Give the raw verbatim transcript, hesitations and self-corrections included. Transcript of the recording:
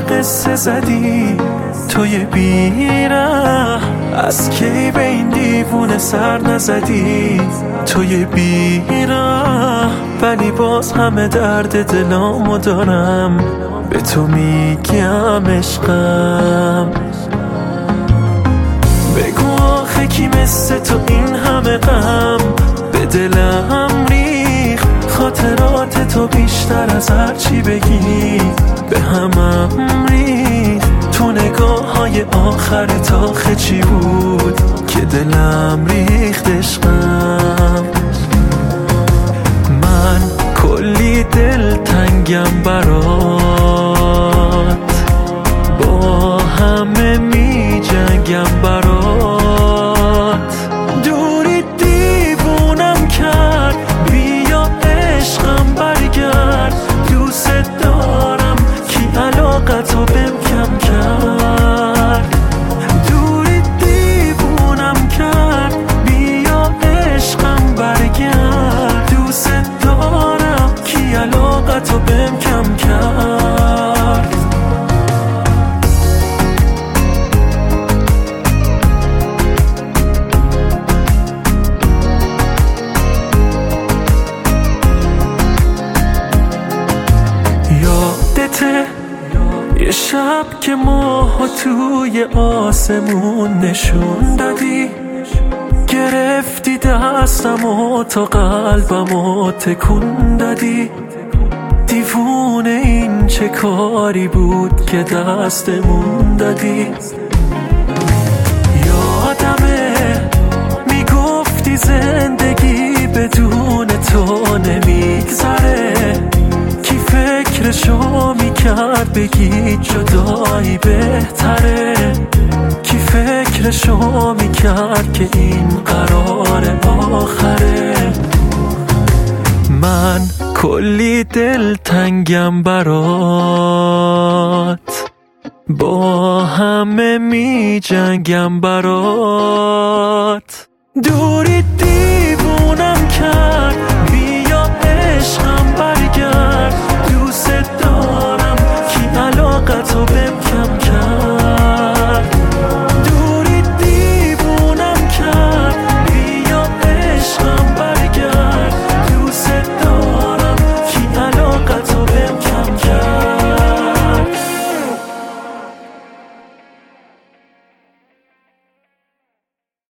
قصه زدی توی بیره، از کی به این دیوونه سر نزدی توی بیره. ولی باز همه درد دلامو دارم، به تو میگم عشقم. بگو آخه کی مثل تو این همه غم به دلم ریخت؟ خاطرات تو بیشتر از هر چی بگی به همم ریخت. تو نگاه های آخرت آخه چی بود که دلم ریخت عشقم؟ من کلی دل تنگم برات، با همه می جنگم برات. دوری دیوونم کرد، بیا عشقم برگرد. دوست دارم کی علاقتو بهم کم کرد. دوری دیوونم کرد، بیا عشقم برگرد. دوست دارم کی علاقتو بهم کم کرد. یادته یه شب که ماها توی آسمون نشون دادی، گرفتی دستم و تا قلبم و تکون دادی. دیوونه این چه کاری بود که دستمون دادی؟ یادمه میگفتی زندگی بدون تو نمیگذره. کی فکرشو میکرد بگی جدایی بهتره؟ کی فکرشو میکرد که این قرار آخره؟ من کلی دل تنگم برات، با همه می جنگم برات. دوری دیوونم کرد، بیا عشقم